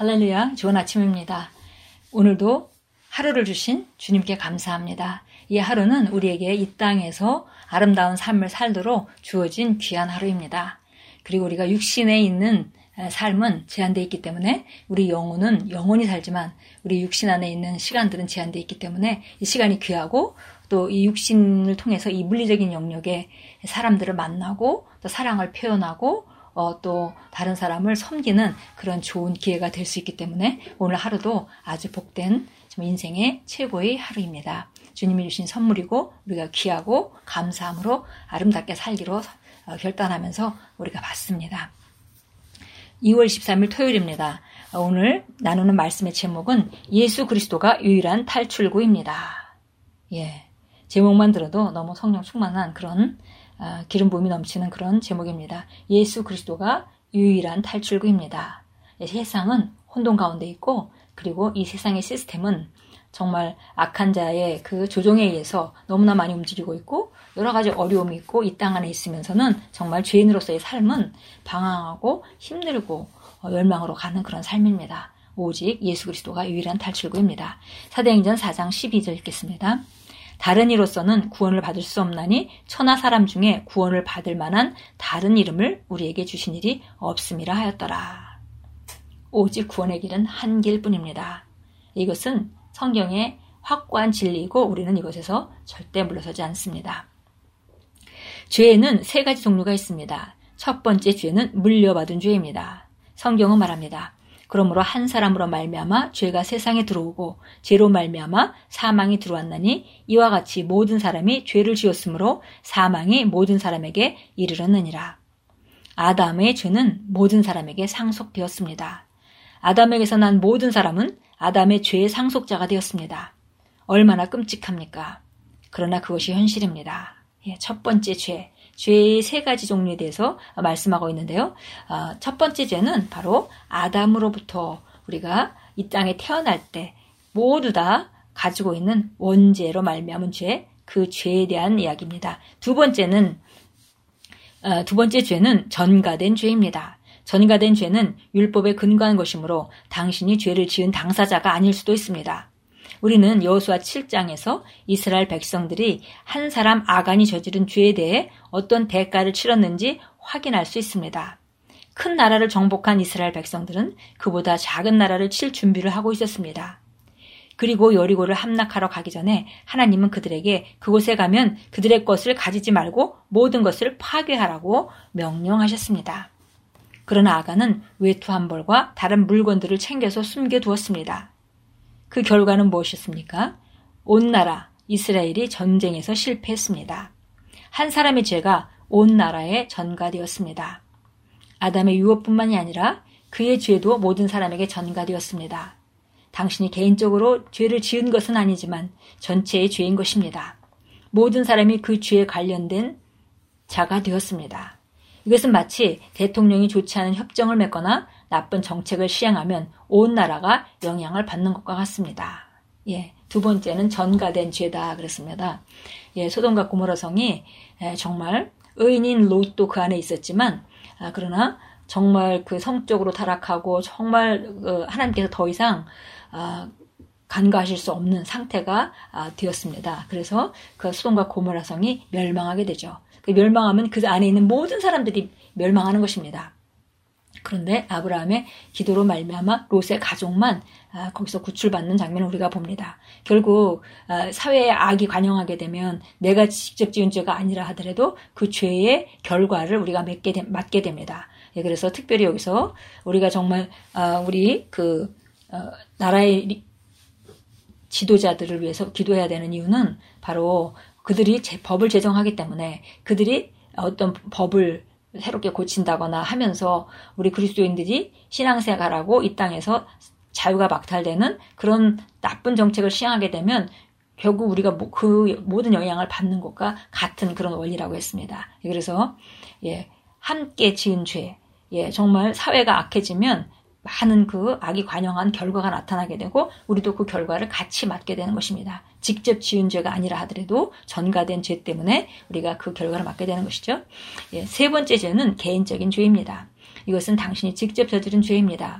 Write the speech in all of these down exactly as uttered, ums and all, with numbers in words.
할렐루야, 좋은 아침입니다. 오늘도 하루를 주신 주님께 감사합니다. 이 하루는 우리에게 이 땅에서 아름다운 삶을 살도록 주어진 귀한 하루입니다. 그리고 우리가 육신에 있는 삶은 제한되어 있기 때문에 우리 영혼은 영원히 살지만 우리 육신 안에 있는 시간들은 제한되어 있기 때문에 이 시간이 귀하고 또 이 육신을 통해서 이 물리적인 영역에 사람들을 만나고 또 사랑을 표현하고 어, 또 다른 사람을 섬기는 그런 좋은 기회가 될 수 있기 때문에 오늘 하루도 아주 복된 인생의 최고의 하루입니다. 주님이 주신 선물이고 우리가 귀하고 감사함으로 아름답게 살기로 결단하면서 우리가 받습니다. 이월 십삼일 토요일입니다. 오늘 나누는 말씀의 제목은 예수 그리스도가 유일한 탈출구입니다. 예, 제목만 들어도 너무 성령 충만한 그런 아, 기름 부음이 넘치는 그런 제목입니다. 예수 그리스도가 유일한 탈출구입니다. 세상은 혼돈 가운데 있고 그리고 이 세상의 시스템은 정말 악한 자의 그 조종에 의해서 너무나 많이 움직이고 있고 여러 가지 어려움이 있고 이 땅 안에 있으면서는 정말 죄인으로서의 삶은 방황하고 힘들고 멸망으로 가는 그런 삶입니다. 오직 예수 그리스도가 유일한 탈출구입니다. 사도행전 사장 십이절 읽겠습니다. 다른 이로서는 구원을 받을 수 없나니 천하 사람 중에 구원을 받을 만한 다른 이름을 우리에게 주신 일이 없음이라 하였더라. 오직 구원의 길은 한 길뿐입니다. 이것은 성경의 확고한 진리이고 우리는 이것에서 절대 물러서지 않습니다. 죄에는 세 가지 종류가 있습니다. 첫 번째 죄는 물려받은 죄입니다. 성경은 말합니다. 그러므로 한 사람으로 말미암아 죄가 세상에 들어오고 죄로 말미암아 사망이 들어왔나니 이와 같이 모든 사람이 죄를 지었으므로 사망이 모든 사람에게 이르렀느니라. 아담의 죄는 모든 사람에게 상속되었습니다. 아담에게서 난 모든 사람은 아담의 죄의 상속자가 되었습니다. 얼마나 끔찍합니까? 그러나 그것이 현실입니다. 예, 첫 번째 죄, 죄의 세 가지 종류에 대해서 말씀하고 있는데요. 어, 첫 번째 죄는 바로 아담으로부터 우리가 이 땅에 태어날 때 모두 다 가지고 있는 원죄로 말미암은 죄, 그 죄에 대한 이야기입니다. 두 번째는 어, 두 번째 죄는 전가된 죄입니다. 전가된 죄는 율법에 근거한 것이므로 당신이 죄를 지은 당사자가 아닐 수도 있습니다. 우리는 여호수아 칠장에서 이스라엘 백성들이 한 사람 아간이 저지른 죄에 대해 어떤 대가를 치렀는지 확인할 수 있습니다. 큰 나라를 정복한 이스라엘 백성들은 그보다 작은 나라를 칠 준비를 하고 있었습니다. 그리고 여리고를 함락하러 가기 전에 하나님은 그들에게 그곳에 가면 그들의 것을 가지지 말고 모든 것을 파괴하라고 명령하셨습니다. 그러나 아간은 외투 한 벌과 다른 물건들을 챙겨서 숨겨두었습니다. 그 결과는 무엇이었습니까? 온 나라 이스라엘이 전쟁에서 실패했습니다. 한 사람의 죄가 온 나라에 전가되었습니다. 아담의 유업뿐만이 아니라 그의 죄도 모든 사람에게 전가되었습니다. 당신이 개인적으로 죄를 지은 것은 아니지만 전체의 죄인 것입니다. 모든 사람이 그 죄에 관련된 자가 되었습니다. 이것은 마치 대통령이 좋지 않은 협정을 맺거나 나쁜 정책을 시행하면 온 나라가 영향을 받는 것과 같습니다. 예, 두 번째는 전가된 죄다 그랬습니다. 예, 소돔과 고모라 성이 예, 정말 의인인 롯도 그 안에 있었지만 아, 그러나 정말 그 성적으로 타락하고 정말 어, 하나님께서 더 이상 아, 간과하실 수 없는 상태가 아, 되었습니다. 그래서 그 소돔과 고모라 성이 멸망하게 되죠. 그 멸망하면 그 안에 있는 모든 사람들이 멸망하는 것입니다. 그런데 아브라함의 기도로 말미암아 롯의 가족만 아, 거기서 구출받는 장면을 우리가 봅니다. 결국 아, 사회에 악이 관영하게 되면 내가 직접 지은 죄가 아니라 하더라도 그 죄의 결과를 우리가 맡게, 되, 맡게 됩니다. 예, 그래서 특별히 여기서 우리가 정말 아, 우리 그 어, 나라의 지도자들을 위해서 기도해야 되는 이유는 바로 그들이 제, 법을 제정하기 때문에 그들이 어떤 법을 새롭게 고친다거나 하면서 우리 그리스도인들이 신앙생활하고 이 땅에서 자유가 박탈되는 그런 나쁜 정책을 시행하게 되면 결국 우리가 그 모든 영향을 받는 것과 같은 그런 원리라고 했습니다. 그래서 예, 함께 지은 죄, 예, 정말 사회가 악해지면 많은 그 악이 관영한 결과가 나타나게 되고 우리도 그 결과를 같이 맞게 되는 것입니다. 직접 지은 죄가 아니라 하더라도 전가된 죄 때문에 우리가 그 결과를 맞게 되는 것이죠. 예, 세 번째 죄는 개인적인 죄입니다. 이것은 당신이 직접 저지른 죄입니다.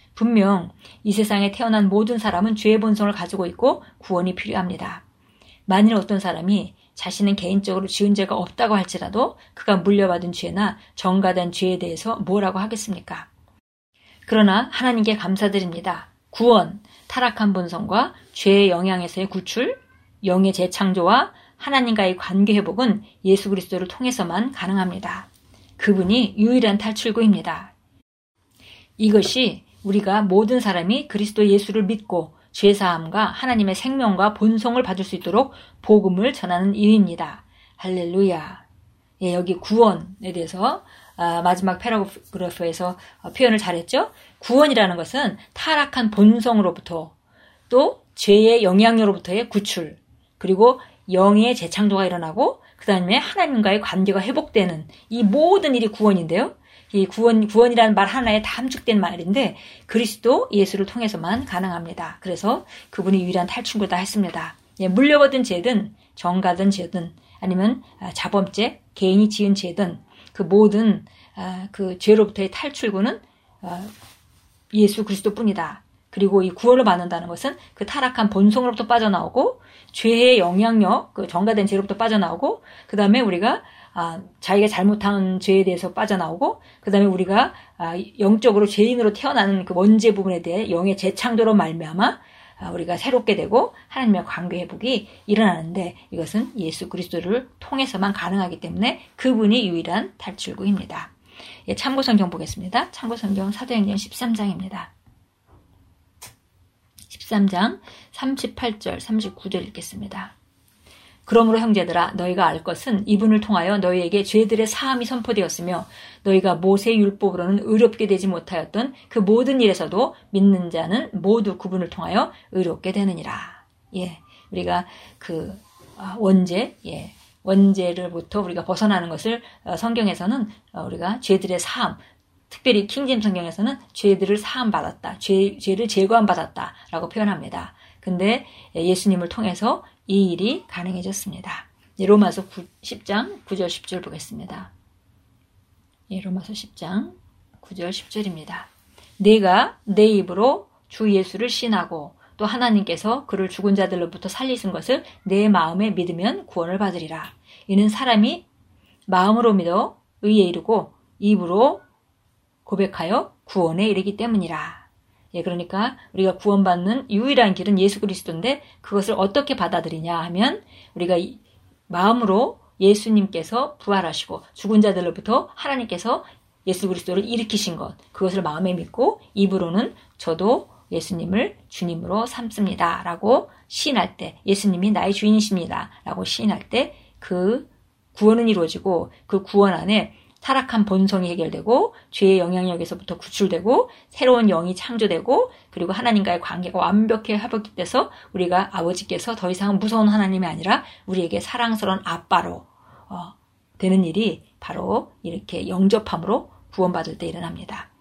분명 이 세상에 태어난 모든 사람은 죄의 본성을 가지고 있고 구원이 필요합니다. 만일 어떤 사람이 자신은 개인적으로 지은 죄가 없다고 할지라도 그가 물려받은 죄나 전가된 죄에 대해서 뭐라고 하겠습니까? 그러나 하나님께 감사드립니다. 구원, 타락한 본성과 죄의 영향에서의 구출, 영의 재창조와 하나님과의 관계 회복은 예수 그리스도를 통해서만 가능합니다. 그분이 유일한 탈출구입니다. 이것이 우리가 모든 사람이 그리스도 예수를 믿고 죄사함과 하나님의 생명과 본성을 받을 수 있도록 복음을 전하는 일입니다. 할렐루야. 예, 여기 구원에 대해서 아, 마지막 패러그래프에서 표현을 잘했죠. 구원이라는 것은 타락한 본성으로부터 또 죄의 영향으로부터의 구출, 그리고 영의 재창조가 일어나고 그 다음에 하나님과의 관계가 회복되는 이 모든 일이 구원인데요. 이 구원, 구원이라는 말 하나에 다 함축된 말인데 그리스도 예수를 통해서만 가능합니다. 그래서 그분이 유일한 탈출구다 했습니다. 예, 물려받은 죄든 전가든 죄든 아니면 자범죄, 개인이 지은 죄든 그 모든 그 죄로부터의 탈출구는 예수 그리스도뿐이다. 그리고 이 구원을 받는다는 것은 그 타락한 본성으로부터 빠져나오고 죄의 영향력, 그 전가된 죄로부터 빠져나오고 그 다음에 우리가 아, 자기가 잘못한 죄에 대해서 빠져나오고 그 다음에 우리가 아, 영적으로 죄인으로 태어나는 그 원죄 부분에 대해 영의 재창조로 말미암아 아, 우리가 새롭게 되고 하나님의 관계 회복이 일어나는데 이것은 예수 그리스도를 통해서만 가능하기 때문에 그분이 유일한 탈출구입니다. 예, 참고 성경 보겠습니다. 참고 성경 사도행전 십삼 장입니다. 십삼 장 삼십팔 절 삼십구 절 읽겠습니다. 그러므로 형제들아 너희가 알 것은 이분을 통하여 너희에게 죄들의 사함이 선포되었으며 너희가 모세의 율법으로는 의롭게 되지 못하였던 그 모든 일에서도 믿는 자는 모두 그분을 통하여 의롭게 되느니라. 예, 우리가 그 원죄, 예, 원죄로부터 우리가 벗어나는 것을 성경에서는 우리가 죄들의 사함, 특별히 킹제임스 성경에서는 죄들을 사함 받았다, 죄, 죄를 제거함 받았다라고 표현합니다. 근데 예수님을 통해서 이 일이 가능해졌습니다. 로마서 십 장 구 절 십 절 보겠습니다. 예, 로마서 십 장 구 절 십 절입니다. 내가 내 입으로 주 예수를 신하고 또 하나님께서 그를 죽은 자들로부터 살리신 것을 내 마음에 믿으면 구원을 받으리라. 이는 사람이 마음으로 믿어 의에 이르고 입으로 고백하여 구원에 이르기 때문이라. 예, 그러니까 우리가 구원받는 유일한 길은 예수 그리스도인데 그것을 어떻게 받아들이냐 하면 우리가 마음으로 예수님께서 부활하시고 죽은 자들로부터 하나님께서 예수 그리스도를 일으키신 것, 그것을 마음에 믿고 입으로는 저도 예수님을 주님으로 삼습니다 라고 시인할 때, 예수님이 나의 주인이십니다 라고 시인할 때 그 구원은 이루어지고 그 구원 안에 타락한 본성이 해결되고 죄의 영향력에서부터 구출되고 새로운 영이 창조되고 그리고 하나님과의 관계가 완벽히 회복돼서 우리가 아버지께서 더 이상 무서운 하나님이 아니라 우리에게 사랑스러운 아빠로 어, 되는 일이 바로 이렇게 영접함으로 구원받을 때 일어납니다.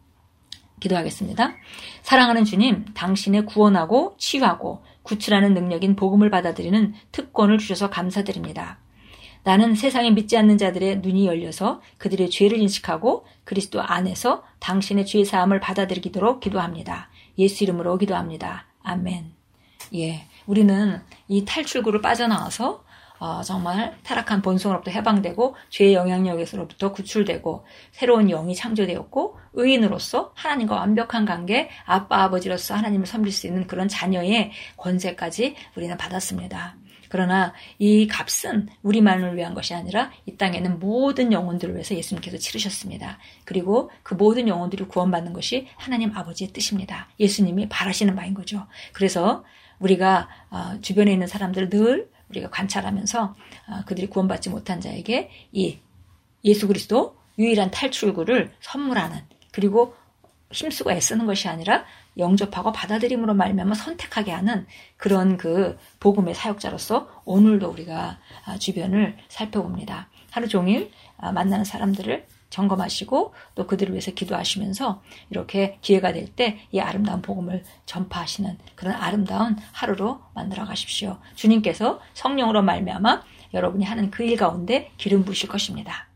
기도하겠습니다. 사랑하는 주님, 당신의 구원하고 치유하고 구출하는 능력인 복음을 받아들이는 특권을 주셔서 감사드립니다. 나는 세상에 믿지 않는 자들의 눈이 열려서 그들의 죄를 인식하고 그리스도 안에서 당신의 죄 사함을 받아들이도록 기도합니다. 예수 이름으로 기도합니다. 아멘. 예, 우리는 이 탈출구를 빠져나와서 어, 정말 타락한 본성으로부터 해방되고 죄의 영향력에서부터 구출되고 새로운 영이 창조되었고 의인으로서 하나님과 완벽한 관계, 아빠 아버지로서 하나님을 섬길 수 있는 그런 자녀의 권세까지 우리는 받았습니다. 그러나 이 값은 우리만을 위한 것이 아니라 이 땅에는 모든 영혼들을 위해서 예수님께서 치르셨습니다. 그리고 그 모든 영혼들이 구원받는 것이 하나님 아버지의 뜻입니다. 예수님이 바라시는 바인 거죠. 그래서 우리가 주변에 있는 사람들을 늘 우리가 관찰하면서 그들이 구원받지 못한 자에게 이 예수 그리스도 유일한 탈출구를 선물하는, 그리고 힘쓰고 애쓰는 것이 아니라 영접하고 받아들임으로 말미암아 선택하게 하는 그런 그 복음의 사역자로서 오늘도 우리가 주변을 살펴봅니다. 하루 종일 만나는 사람들을 점검하시고 또 그들을 위해서 기도하시면서 이렇게 기회가 될 때 이 아름다운 복음을 전파하시는 그런 아름다운 하루로 만들어 가십시오. 주님께서 성령으로 말미암아 여러분이 하는 그 일 가운데 기름 부으실 것입니다.